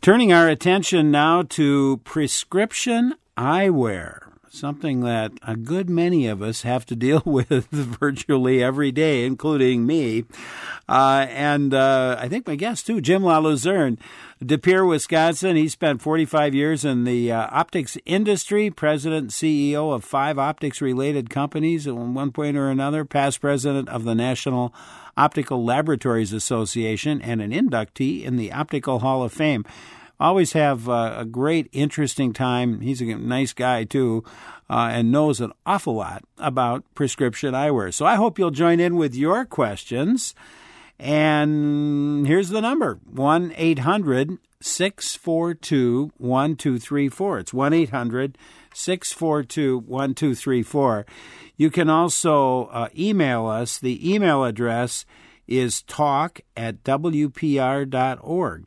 Turning our attention now to prescription eyewear, something that a good many of us have to deal with virtually every day, including me. And I think my guest, too, Jim LaLuzerne, De Pere, Wisconsin. He spent 45 years in the optics industry, president and CEO of 5 optics-related companies at one point or another, past president of the National Optical Laboratories Association, and an inductee in the Optical Hall of Fame. Always have a great, interesting time. He's a nice guy, too, and knows an awful lot about prescription eyewear. So I hope you'll join in with your questions. And here's the number, 1-800-642-1234. It's 1-800-642-1234. You can also email us. The email address is talk@wpr.org,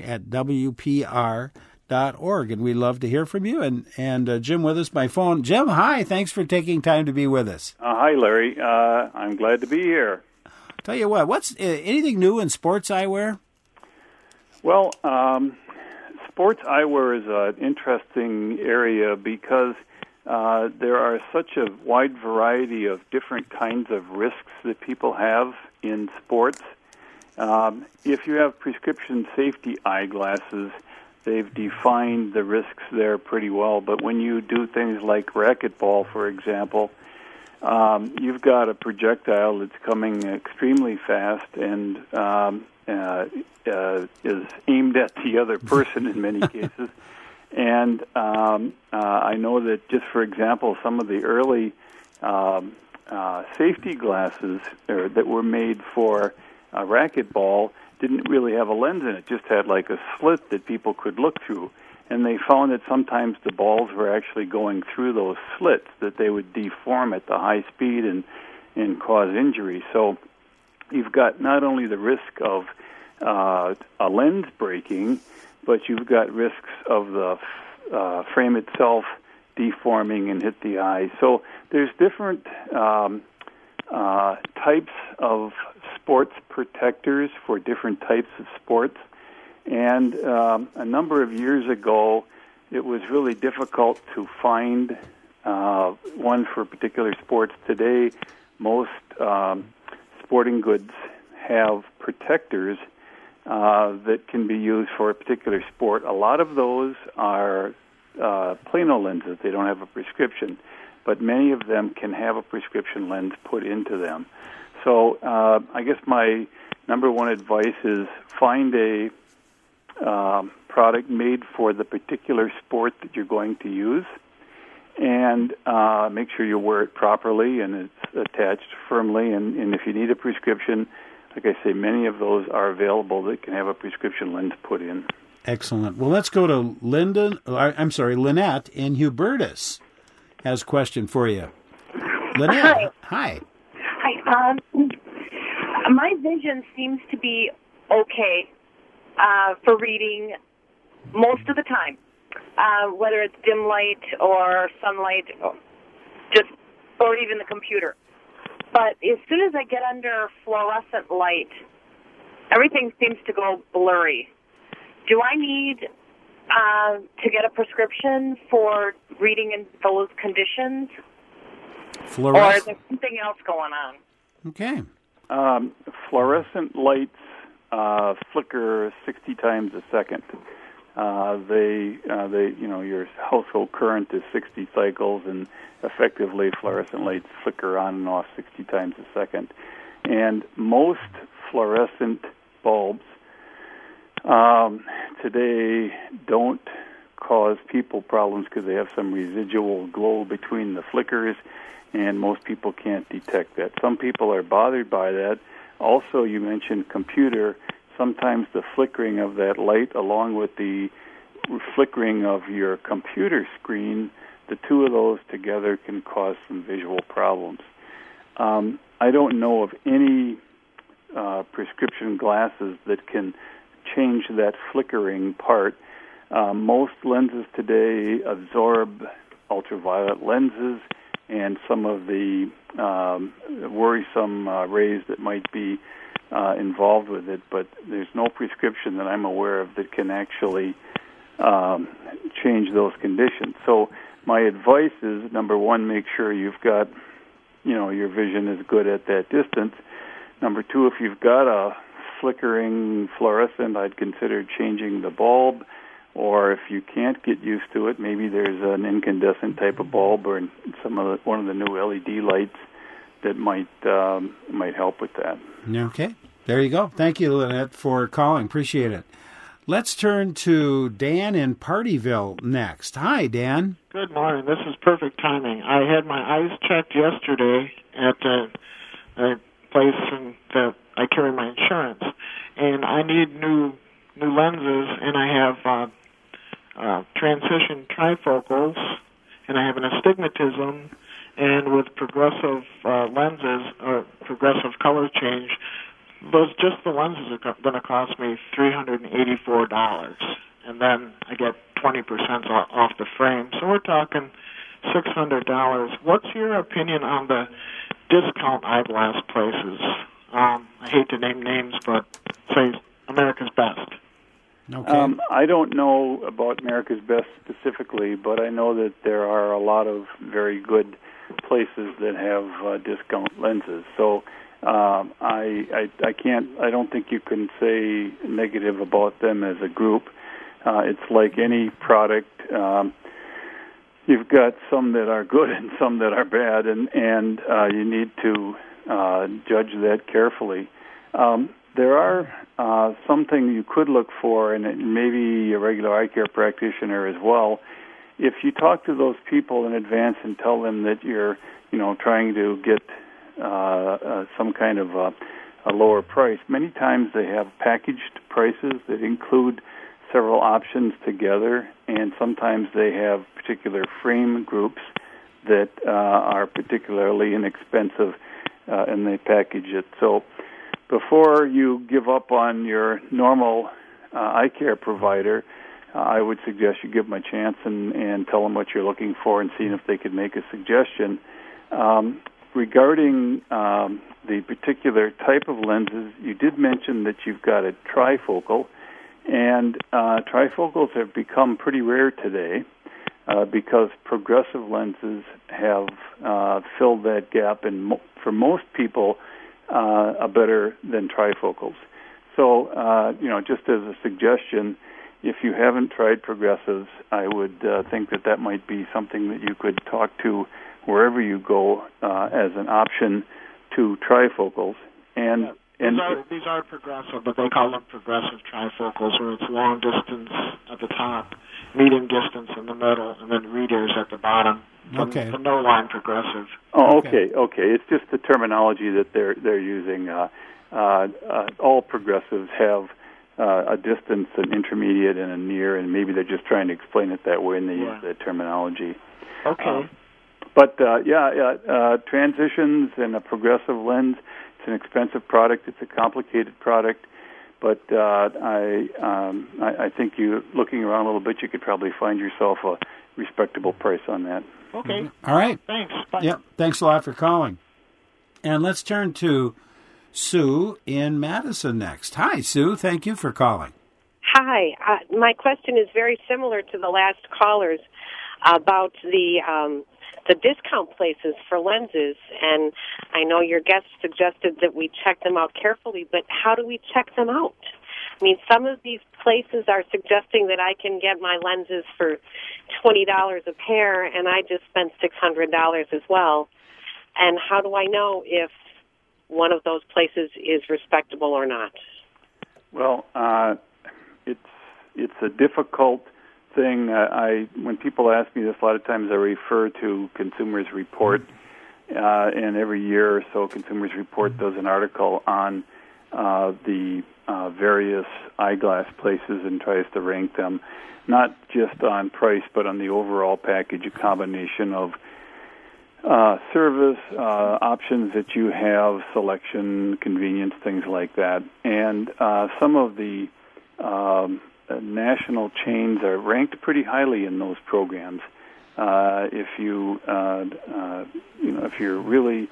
talk@wpr.org. And we'd love to hear from you. And Jim with us by phone. Jim, hi. Thanks for taking time to be with us. Hi, Larry. I'm glad to be here. Tell you what, what's anything new in sports eyewear? Well, sports eyewear is an interesting area because there are such a wide variety of different kinds of risks that people have in sports. If you have prescription safety eyeglasses, they've defined the risks there pretty well. But when you do things like racquetball, for example, you've got a projectile that's coming extremely fast and is aimed at the other person in many cases. And I know that, just for example, some of the early safety glasses that were made for racquetball didn't really have a lens in it, just had like a slit that people could look through. And they found that sometimes the balls were actually going through those slits, that they would deform at the high speed and cause injury. So you've got not only the risk of a lens breaking, but you've got risks of the frame itself deforming and hit the eye. So there's different types of sports protectors for different types of sports. And a number of years ago, it was really difficult to find one for particular sports. Today, most sporting goods have protectors that can be used for a particular sport. A lot of those are plano lenses. They don't have a prescription, but many of them can have a prescription lens put into them. So I guess my number one advice is find a product made for the particular sport that you're going to use, and make sure you wear it properly and it's attached firmly. And if you need a prescription, like I say, many of those are available that can have a prescription lens put in. Excellent. Well, let's go to Lynette in Hubertus has a question for you. Lynette, hi. Hi. My vision seems to be okay for reading most of the time, whether it's dim light or sunlight, or even the computer. But as soon as I get under fluorescent light, everything seems to go blurry. Do I need to get a prescription for reading in those conditions? Or is there something else going on? Okay. Fluorescent lights flicker 60 times a second. Your household current is 60 cycles, and effectively fluorescent lights flicker on and off 60 times a second. And most fluorescent bulbs today don't cause people problems because they have some residual glow between the flickers, and most people can't detect that. Some people are bothered by that. Also, you mentioned computer. Sometimes the flickering of that light along with the flickering of your computer screen, the two of those together can cause some visual problems. I don't know of any prescription glasses that can change that flickering part. Most lenses today absorb ultraviolet lenses and some of the worrisome rays that might be involved with it, but there's no prescription that I'm aware of that can actually change those conditions. So my advice is, number one, make sure you've got, your vision is good at that distance. Number two, if you've got a flickering fluorescent, I'd consider changing the bulb. Or if you can't get used to it, maybe there's an incandescent type of bulb or one of the new LED lights that might help with that. Okay, there you go. Thank you, Lynette, for calling. Appreciate it. Let's turn to Dan in Partyville next. Hi, Dan. Good morning. This is perfect timing. I had my eyes checked yesterday at a place that I carry my insurance, and I need new lenses, and I have transition trifocals, and I have an astigmatism, and with progressive lenses or progressive color change, the lenses are going to cost me $384, and then I get 20% off the frame. So we're talking $600. What's your opinion on the discount eyeglass places? I hate to name names, but say America's Best. Okay. I don't know about America's Best specifically, but I know that there are a lot of very good places that have discount lenses. So I don't think you can say negative about them as a group. It's like any product. You've got some that are good and some that are bad, and you need to judge that carefully. There are something you could look for, and maybe a regular eye care practitioner as well. If you talk to those people in advance and tell them that you're, trying to get some kind of a lower price, many times they have packaged prices that include several options together, and sometimes they have particular frame groups that are particularly inexpensive, and they package it. So before you give up on your normal eye care provider, I would suggest you give them a chance and tell them what you're looking for and see if they could make a suggestion. Regarding the particular type of lenses, you did mention that you've got a trifocal, and trifocals have become pretty rare today because progressive lenses have filled that gap, and for most people, are better than trifocals. So, just as a suggestion, if you haven't tried progressives, I would think that might be something that you could talk to wherever you go as an option to trifocals. And these are progressive, but they call them progressive trifocals, where it's long distance at the top, medium distance in the middle, and then readers at the bottom. Okay. The no-line progressive. Oh, okay. It's just the terminology that they're using. All progressives have a distance, an intermediate, and a near, and maybe they're just trying to explain it that way, and they use that terminology. Okay. But transitions and a progressive lens, it's an expensive product. It's a complicated product. But I think you, looking around a little bit, you could probably find yourself a respectable price on that. Okay. All right. Thanks. Bye. Yep. Thanks a lot for calling. And let's turn to Sue in Madison next. Hi, Sue. Thank you for calling. Hi. My question is very similar to the last caller's about the discount places for lenses. And I know your guest suggested that we check them out carefully, but how do we check them out? I mean, some of these places are suggesting that I can get my lenses for $20 a pair, and I just spent $600 as well. And how do I know if one of those places is respectable or not? Well, it's a difficult thing. When people ask me this, a lot of times I refer to Consumers Report, and every year or so, Consumers Report does an article on the various eyeglass places and tries to rank them, not just on price, but on the overall package, a combination of service, options that you have, selection, convenience, things like that. And some of the national chains are ranked pretty highly in those programs. If you're really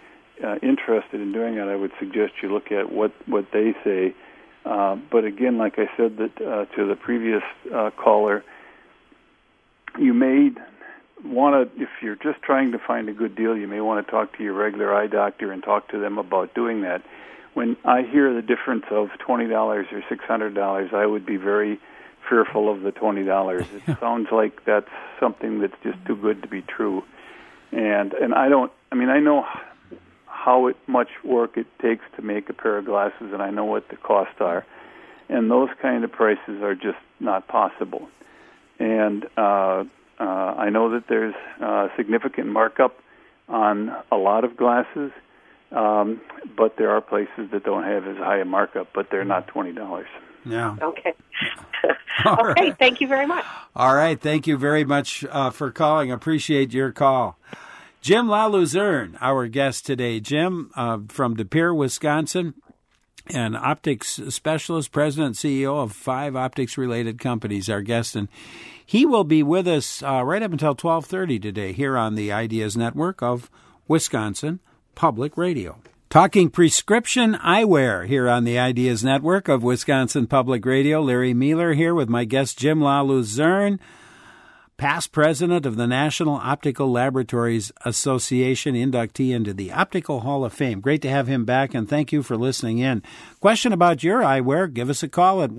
interested in doing that, I would suggest you look at what they say. But again, like I said that to the previous caller, you may want to, if you're just trying to find a good deal, you may want to talk to your regular eye doctor and talk to them about doing that. When I hear the difference of $20 or $600, I would be very fearful of the $20. It sounds like that's something that's just too good to be true. And I know how much work it takes to make a pair of glasses, and I know what the costs are. And those kind of prices are just not possible. And I know that there's significant markup on a lot of glasses, but there are places that don't have as high a markup, but they're not $20. Yeah. Okay. All okay, right. Thank you very much. All right, thank you very much for calling. Appreciate your call. Jim LaLuzerne, our guest today. Jim from De Pere, Wisconsin, an optics specialist, president and CEO of 5 optics-related companies, our guest. And he will be with us right up until 12:30 today here on the Ideas Network of Wisconsin Public Radio. Talking prescription eyewear here on the Ideas Network of Wisconsin Public Radio. Larry Mueller here with my guest Jim LaLuzerne, past president of the National Optical Laboratories Association, inductee into the Optical Hall of Fame. Great to have him back, and thank you for listening in. Question about your eyewear, give us a call at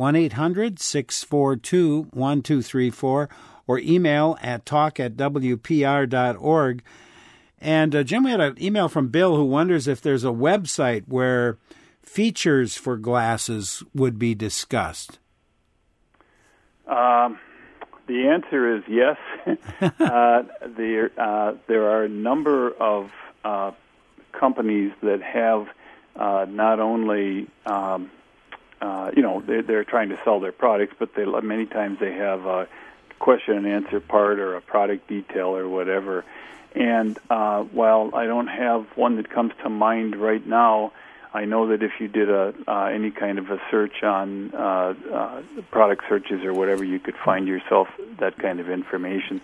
1-800-642-1234 or email at talk@wpr.org. And, Jim, we had an email from Bill who wonders if there's a website where features for glasses would be discussed. The answer is yes. There are a number of companies that have not only, they're trying to sell their products, but many times they have a question and answer part or a product detail or whatever. And while I don't have one that comes to mind right now, I know that if you did any kind of a search on product searches or whatever, you could find yourself that kind of information.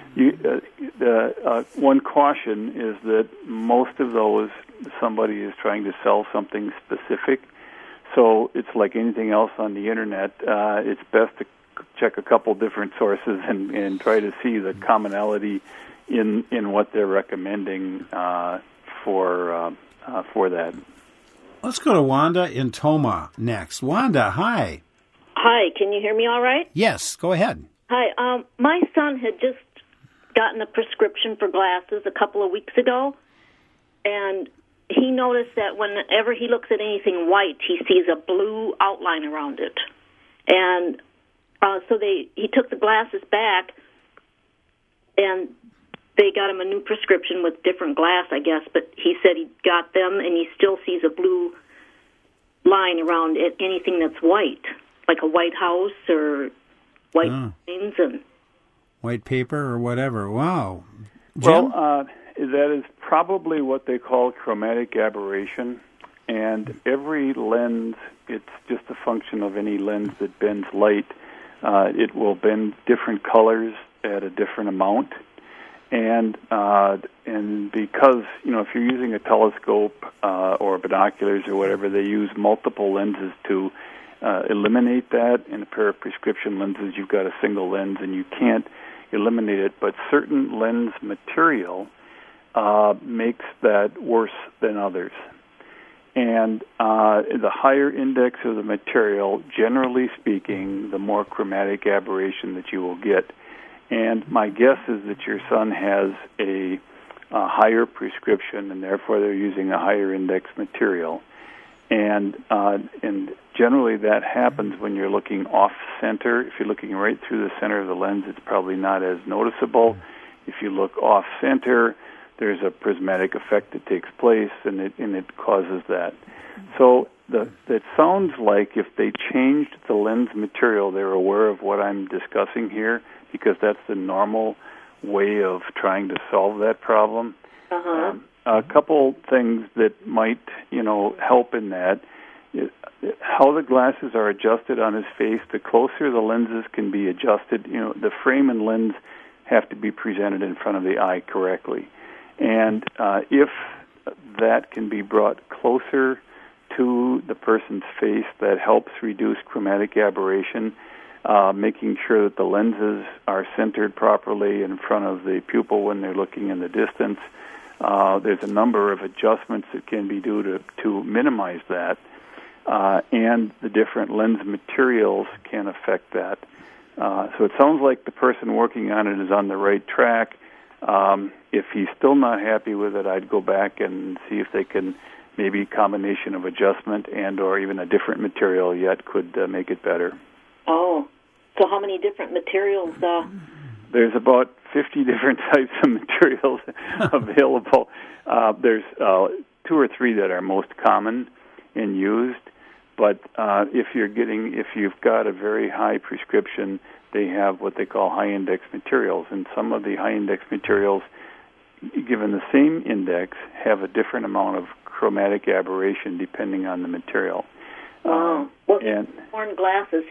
One caution is that most of those, somebody is trying to sell something specific. So it's like anything else on the Internet. It's best to check a couple different sources and try to see the commonality in what they're recommending for that. Let's go to Wanda in Toma next. Wanda, hi. Hi, can you hear me all right? Yes, go ahead. Hi, my son had just gotten a prescription for glasses a couple of weeks ago, and he noticed that whenever he looks at anything white, he sees a blue outline around it. And so he took the glasses back, and they got him a new prescription with different glass, I guess, but he said he got them, and he still sees a blue line around it, anything that's white, like a white house or white lines and white paper or whatever. Wow. Jim? Well, that is probably what they call chromatic aberration, and every lens, it's just a function of any lens that bends light. It will bend different colors at a different amount. And because, if you're using a telescope or binoculars or whatever, they use multiple lenses to eliminate that. In a pair of prescription lenses, you've got a single lens, and you can't eliminate it. But certain lens material makes that worse than others. And the higher index of the material, generally speaking, the more chromatic aberration that you will get. And my guess is that your son has a higher prescription, and therefore they're using a higher index material. And generally that happens when you're looking off-center. If you're looking right through the center of the lens, it's probably not as noticeable. If you look off-center, there's a prismatic effect that takes place, and it causes that. So it sounds like if they changed the lens material, they're aware of what I'm discussing here, because that's the normal way of trying to solve that problem. A couple things that might, help in that, how the glasses are adjusted on his face. The closer the lenses can be adjusted, the frame and lens have to be presented in front of the eye correctly. And if that can be brought closer to the person's face. That helps reduce chromatic aberration, making sure that the lenses are centered properly in front of the pupil when they're looking in the distance. There's a number of adjustments that can be done to minimize that, and the different lens materials can affect that. So it sounds like the person working on it is on the right track. If he's still not happy with it, I'd go back and see if they can, maybe a combination of adjustment and or even a different material yet could make it better. Oh, so how many different materials? There's about 50 different types of materials available. There's 2 or 3 that are most common and used. But if you've got a very high prescription, they have what they call high-index materials. And some of the high-index materials, given the same index, have a different amount of chromatic aberration depending on the material. Well, and worn glasses,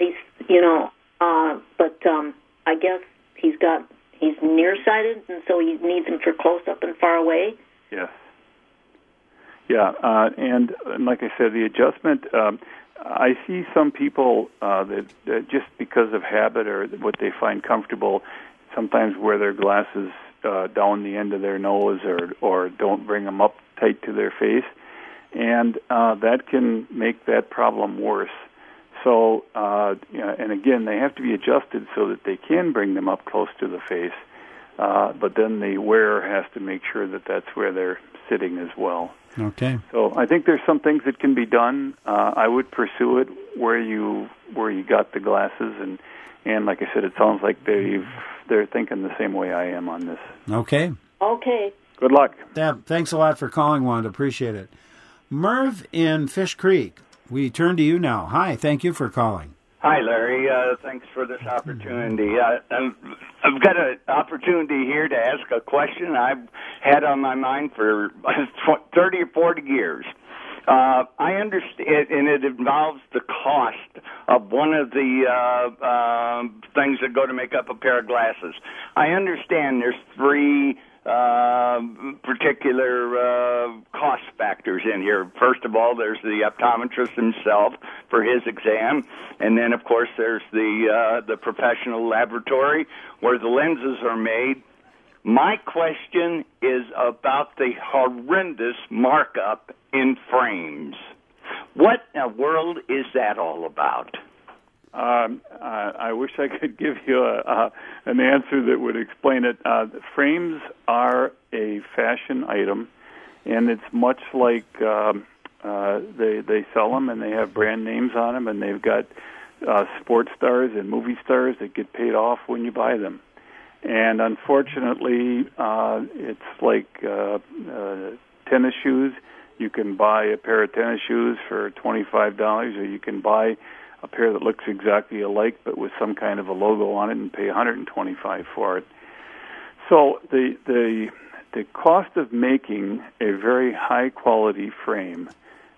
but I guess he's nearsighted, and so he needs them for close-up and far away? Yes. Yeah, and like I said, the adjustment, I see some people that just because of habit or what they find comfortable, sometimes wear their glasses down the end of their nose or don't bring them up tight to their face, and that can make that problem worse. So, and again, they have to be adjusted so that they can bring them up close to the face, but then the wearer has to make sure that that's where they're sitting as well. Okay. So I think there's some things that can be done. I would pursue it where you got the glasses, and like I said, it sounds like they're thinking the same way I am on this. Okay. Okay. Good luck. Deb, thanks a lot for calling, Wanda. Appreciate it. Merv in Fish Creek, we turn to you now. Hi, thank you for calling. Hi, Larry. Thanks for this opportunity. I've got an opportunity here to ask a question I've had on my mind for 30 or 40 years. I understand, and it involves the cost of one of the things that go to make up a pair of glasses. I understand there's 3 particular cost factors in here. First of all, there's the optometrist himself for his exam, and then, of course, there's the professional laboratory where the lenses are made. My question is about the horrendous markup in frames. What in the world is that all about? I wish I could give you an answer that would explain it. Frames are a fashion item, and it's much like they sell them and they have brand names on them, and they've got sports stars and movie stars that get paid off when you buy them. And unfortunately, it's like tennis shoes. You can buy a pair of tennis shoes for $25, or you can buy a pair that looks exactly alike but with some kind of a logo on it and pay $125 for it. So the cost of making a very high quality frame,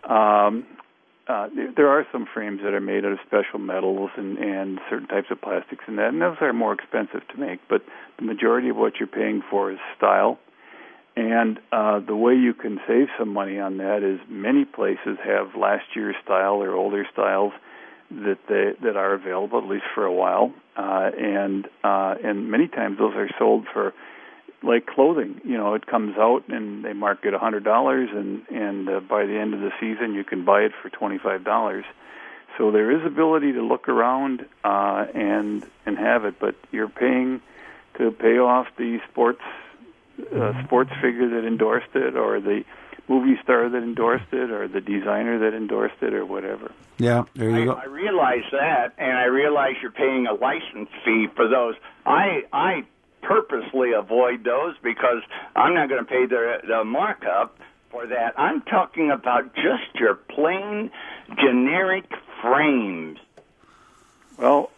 there are some frames that are made out of special metals and certain types of plastics and that, and those are more expensive to make, but the majority of what you're paying for is style. And the way you can save some money on that is many places have last year's style or older styles that are available, at least for a while, and many times those are sold for like clothing. You know, it comes out and they mark it $100, and by the end of the season you can buy it for $25. So there is ability to look around and have it, but you're paying to pay off the sports figure that endorsed it, or the movie star that endorsed it, or the designer that endorsed it, or whatever. Yeah, there you go. I realize that, and I realize you're paying a license fee for those. I purposely avoid those because I'm not going to pay the markup for that. I'm talking about just your plain generic frames. Well,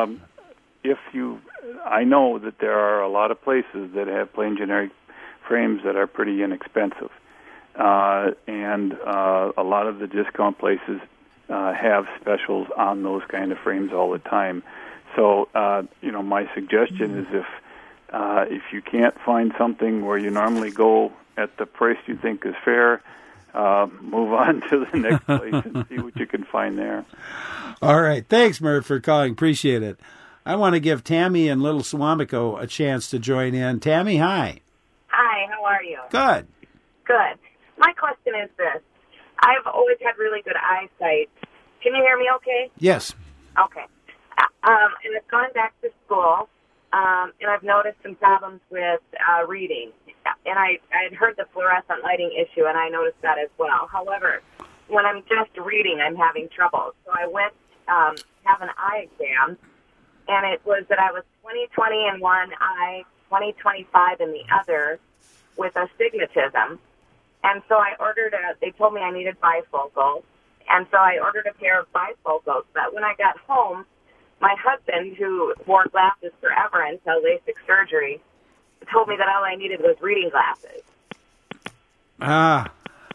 I know that there are a lot of places that have plain generic frames that are pretty inexpensive. And a lot of the discount places have specials on those kind of frames all the time. So, my suggestion is if if you can't find something where you normally go at the price you think is fair, move on to the next place and see what you can find there. All right. Thanks, Mert, for calling. Appreciate it. I want to give Tammy in Little Swamico a chance to join in. Tammy, hi. Hi, how are you? Good. Good. My question is this. I've always had really good eyesight. Can you hear me okay? Yes. Okay. And I've gone back to school, and I've noticed some problems with reading. And I had heard the fluorescent lighting issue, and I noticed that as well. However, when I'm just reading, I'm having trouble. So I went have an eye exam, and it was that I was 20/20 in one eye, 20/25 in the other, with astigmatism. And so I ordered they told me I needed bifocals, and so I ordered a pair of bifocals. But when I got home, my husband, who wore glasses forever until LASIK surgery, told me that all I needed was reading glasses. Ah.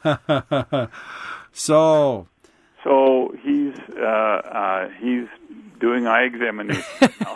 So he's doing eye examination now.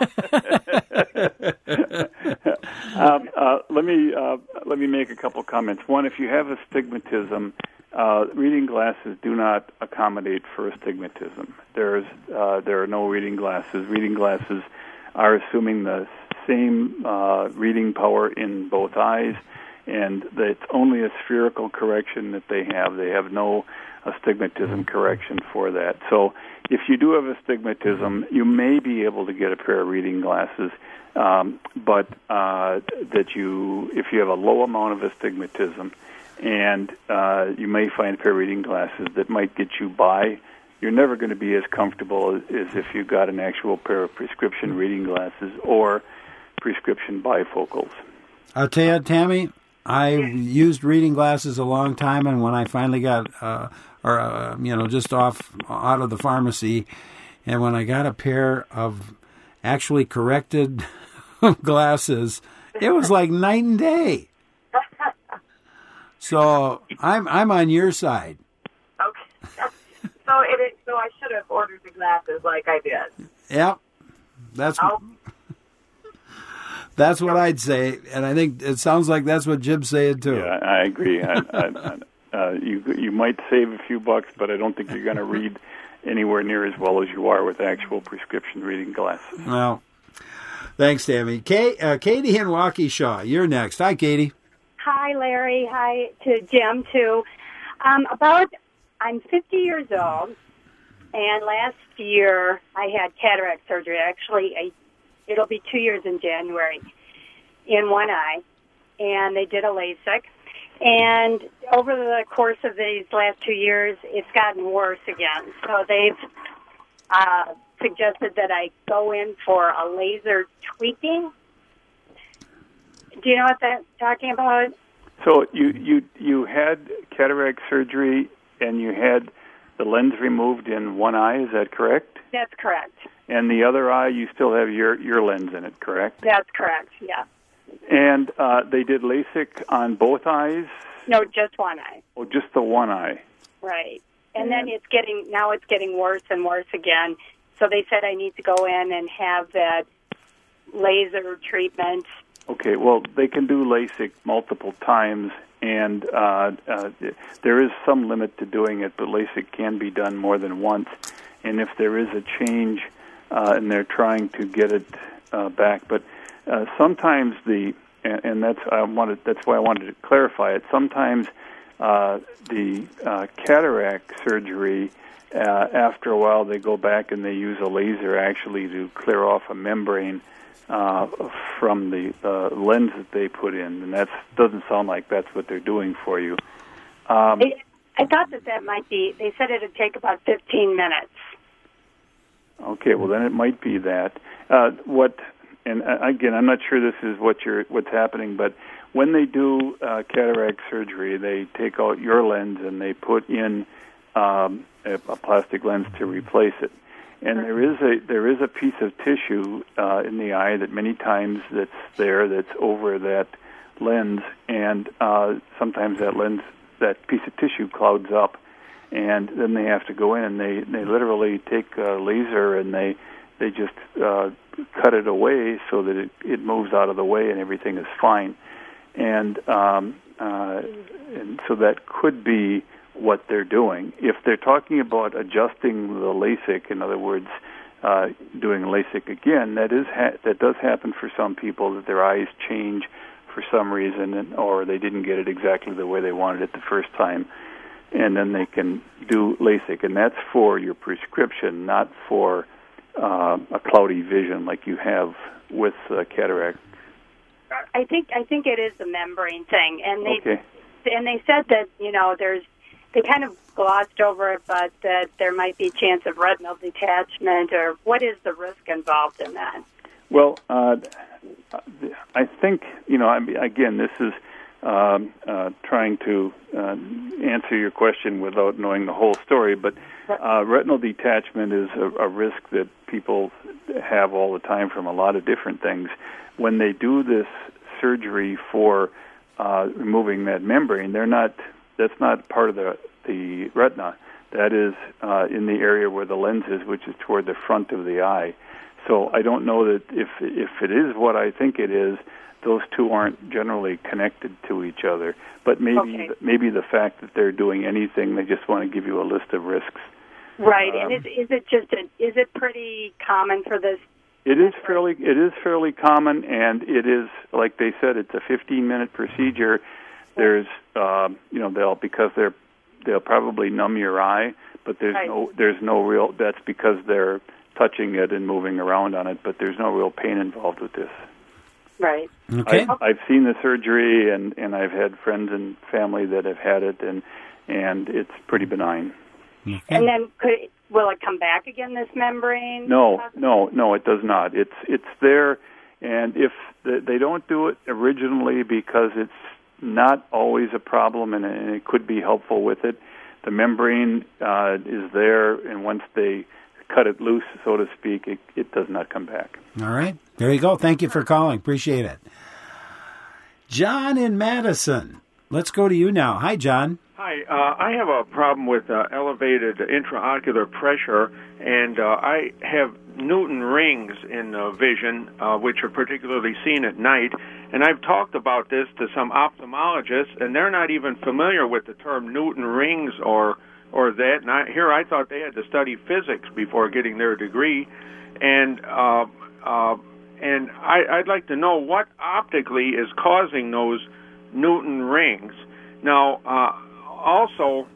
Let me make a couple comments. One, if you have astigmatism, reading glasses do not accommodate for astigmatism. There are no reading glasses. Reading glasses are assuming the same reading power in both eyes, and it's only a spherical correction that they have. They have no astigmatism correction for that. So if you do have astigmatism, you may be able to get a pair of reading glasses, but if you have a low amount of astigmatism, and you may find a pair of reading glasses that might get you by, you're never going to be as comfortable as if you got an actual pair of prescription reading glasses or prescription bifocals. I'll tell you, Tammy, I used reading glasses a long time, and when I finally got, just out of the pharmacy, and when I got a pair of actually corrected glasses, it was like night and day. So I'm on your side. Okay. So I should have ordered the glasses like I did. Yep. That's what I'd say, and I think it sounds like that's what Jim's saying too. Yeah, I agree. You might save a few bucks, but I don't think you're going to read anywhere near as well as you are with actual prescription reading glasses. Well, thanks, Tammy. Katie in Waukesha, you're next. Hi, Katie. Hi, Larry. Hi to Jim, too. I'm 50 years old, and last year I had cataract surgery. Actually, it'll be 2 years in January in one eye, and they did a LASIK. And over the course of these last 2 years, it's gotten worse again. So they've suggested that I go in for a laser tweaking. Do you know what that's talking about? So you had cataract surgery and you had the lens removed in one eye, is that correct? That's correct. And the other eye, you still have your lens in it, correct? That's correct, yeah. And they did LASIK on both eyes? No, just one eye. Oh, just the one eye. Right. And then it's getting worse and worse again. So they said I need to go in and have that laser treatment. Okay, well, they can do LASIK multiple times, and there is some limit to doing it, but LASIK can be done more than once. And if there is a change, and they're trying to get it back, but sometimes that's why I wanted to clarify it. Sometimes the cataract surgery, after a while, they go back and they use a laser actually to clear off a membrane from the lens that they put in, and that doesn't sound like that's what they're doing for you. I thought that might be. They said it would take about 15 minutes. Okay, well then it might be that. And again, I'm not sure this is what's happening, but when they do cataract surgery, they take out your lens and they put in a plastic lens to replace it. And there is a piece of tissue in the eye that many times that's over that lens, and sometimes that piece of tissue clouds up, and then they have to go in and they literally take a laser and they they just cut it away so that it moves out of the way and everything is fine. And so that could be what they're doing. If they're talking about adjusting the LASIK, in other words, doing LASIK again, that does happen for some people, that their eyes change for some reason, or they didn't get it exactly the way they wanted it the first time, and then they can do LASIK, and that's for your prescription, not for a cloudy vision like you have with cataract. I think it is the membrane thing, and Okay. they said that they kind of glossed over it, but that there might be a chance of retinal detachment, or what is the risk involved in that? Well, I think, again, this is trying to answer your question without knowing the whole story, but retinal detachment is a risk that people have all the time from a lot of different things. When they do this surgery for removing that membrane, that's not part of the retina. That is in the area where the lens is, which is toward the front of the eye. So I don't know that if it is what I think it is, those two aren't generally connected to each other. But maybe the fact that they're doing anything, they just want to give you a list of risks. Right, and is it pretty common for this? It is fairly common, and it is, like they said, it's a 15-minute procedure. There's they'll probably numb your eye, but there's no real. That's because they're touching it and moving around on it, but there's no real pain involved with this. Right. Okay. I've seen the surgery, and I've had friends and family that have had it, and it's pretty benign. Okay. And then will it come back again, this membrane? No, it does not. It's there, and if they don't do it originally because it's not always a problem, and it could be helpful with it, the membrane is there, and once they cut it loose, so to speak, it does not come back. All right. There you go. Thank you for calling. Appreciate it. John in Madison. Let's go to you now. Hi, John. Hi. I have a problem with elevated intraocular pressure, and I have Newton rings in vision, which are particularly seen at night. And I've talked about this to some ophthalmologists, and they're not even familiar with the term Newton rings or that. And I thought they had to study physics before getting their degree. And I'd like to know what optically is causing those Newton rings. Now, also,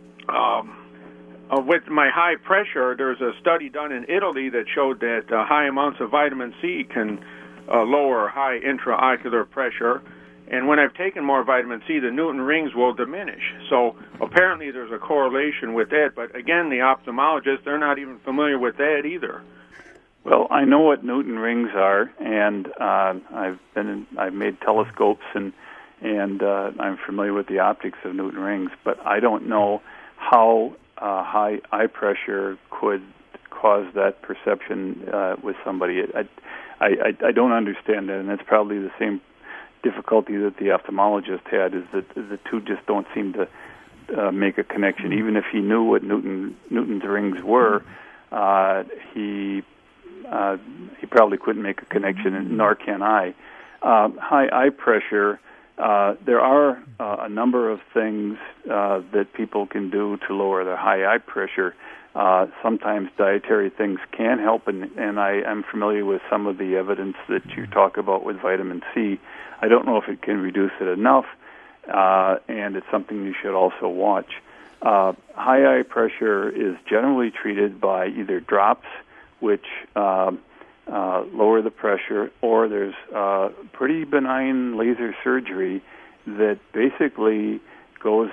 with my high pressure, there's a study done in Italy that showed that high amounts of vitamin C can lower high intraocular pressure. And when I've taken more vitamin C, the Newton rings will diminish. So apparently there's a correlation with that. But again, the ophthalmologists, they're not even familiar with that either. Well, I know what Newton rings are, and I've made telescopes, and I'm familiar with the optics of Newton rings. But I don't know how high eye pressure could cause that perception with somebody. I don't understand that, and that's probably the same difficulty that the ophthalmologist had, is that the two just don't seem to make a connection. Even if he knew what Newton's rings were, he probably couldn't make a connection, and nor can I. High eye pressure, there are a number of things that people can do to lower their high eye pressure. Sometimes dietary things can help, and I am familiar with some of the evidence that you talk about with vitamin C. I don't know if it can reduce it enough, and it's something you should also watch. High eye pressure is generally treated by either drops, which lower the pressure, or there's pretty benign laser surgery that basically goes,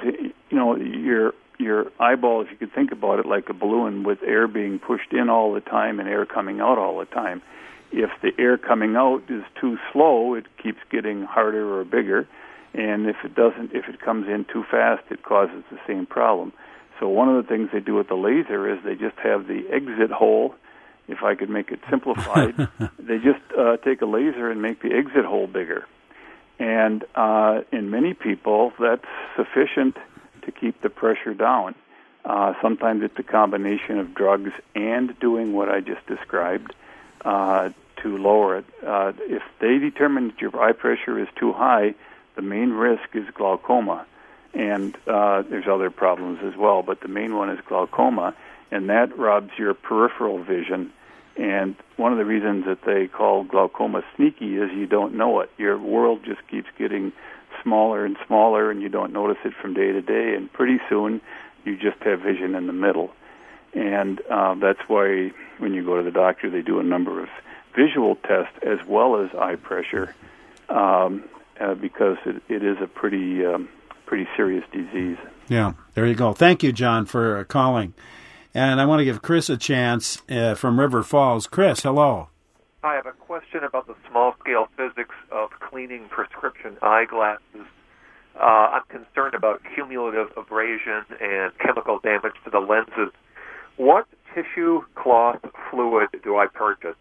your eyeball, if you could think about it like a balloon with air being pushed in all the time and air coming out all the time. If the air coming out is too slow, it keeps getting harder or bigger, and if it comes in too fast, it causes the same problem. So one of the things they do with the laser is they just have the exit hole. If I could make it simplified, they just take a laser and make the exit hole bigger. And in many people, that's sufficient to keep the pressure down. Sometimes it's a combination of drugs and doing what I just described to lower it. If they determine that your eye pressure is too high, the main risk is glaucoma. And there's other problems as well, but the main one is glaucoma, and that robs your peripheral vision. And one of the reasons that they call glaucoma sneaky is you don't know it. Your world just keeps getting smaller and smaller, and you don't notice it from day to day, and pretty soon you just have vision in the middle. And that's why when you go to the doctor, they do a number of visual tests as well as eye pressure, because it is a pretty serious disease. Yeah, there you go. Thank you, John, for calling. And I want to give Chris a chance from River Falls. Chris, hello. I have a question about the small-scale physics of cleaning prescription eyeglasses. I'm concerned about cumulative abrasion and chemical damage to the lenses. What tissue, cloth, fluid do I purchase?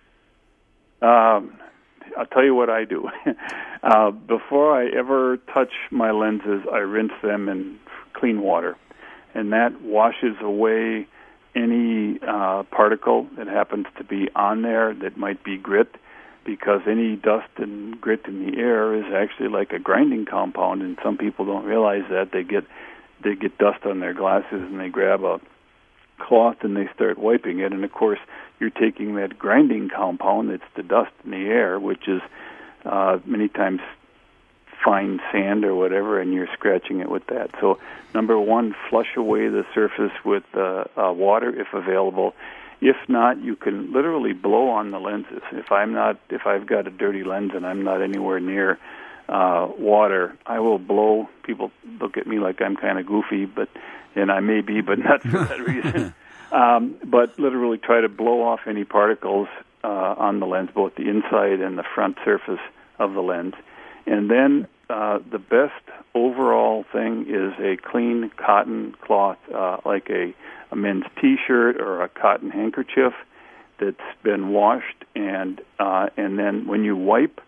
I'll tell you what I do. Before I ever touch my lenses, I rinse them in clean water, and that washes away any particle that happens to be on there that might be grit, because any dust and grit in the air is actually like a grinding compound, and some people don't realize that. They get dust on their glasses, and they grab a cloth and they start wiping it, and of course you're taking that grinding compound, it's the dust in the air, which is many times fine sand or whatever, and you're scratching it with that. So number one, flush away the surface with water if available. If not, you can literally blow on the lenses. If I've got a dirty lens and I'm not anywhere near water, I will blow. People look at me like I'm kind of goofy, and I may be, but not for that reason. But literally try to blow off any particles on the lens, both the inside and the front surface of the lens. And then the best overall thing is a clean cotton cloth, like a men's T-shirt or a cotton handkerchief that's been washed, and then when you wipe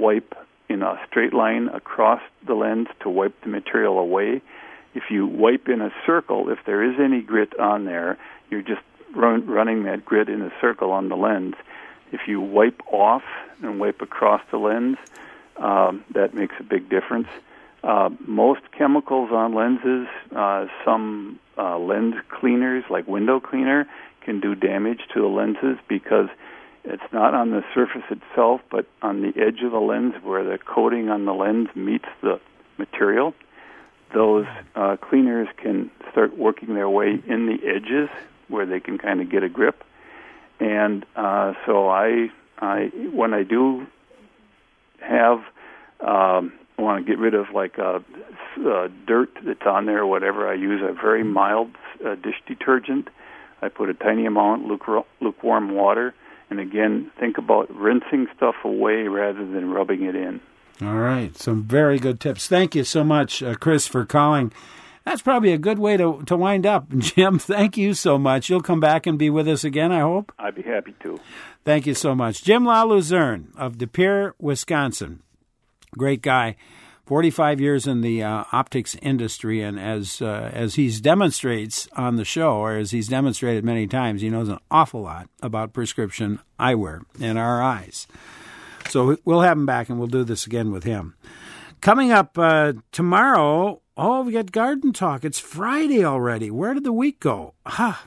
in a straight line across the lens to wipe the material away. If you wipe in a circle, if there is any grit on there, you're just running that grit in a circle on the lens. If you wipe off and wipe across the lens, that makes a big difference. Most chemicals on lenses, some lens cleaners like window cleaner can do damage to the lenses because it's not on the surface itself, but on the edge of the lens where the coating on the lens meets the material. Those cleaners can start working their way in the edges where they can kind of get a grip. And so I when I do have want to get rid of like dirt that's on there or whatever, I use a very mild dish detergent. I put a tiny amount lukewarm water, and again, think about rinsing stuff away rather than rubbing it in. All right, some very good tips. Thank you so much, Chris, for calling. That's probably a good way to wind up. Jim, thank you so much. You'll come back and be with us again, I hope? I'd be happy to. Thank you so much. Jim LaLuzerne of De Pere, Wisconsin. Great guy, 45 years in the optics industry, and as he demonstrates on the show, or as he's demonstrated many times, he knows an awful lot about prescription eyewear and our eyes. So we'll have him back, and we'll do this again with him. Coming up tomorrow, we got Garden Talk. It's Friday already. Where did the week go?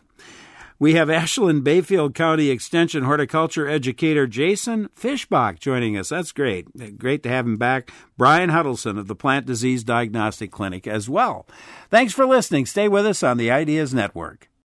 We have Ashland Bayfield County Extension horticulture educator Jason Fischbach joining us. That's great. Great to have him back. Brian Huddleston of the Plant Disease Diagnostic Clinic as well. Thanks for listening. Stay with us on the Ideas Network.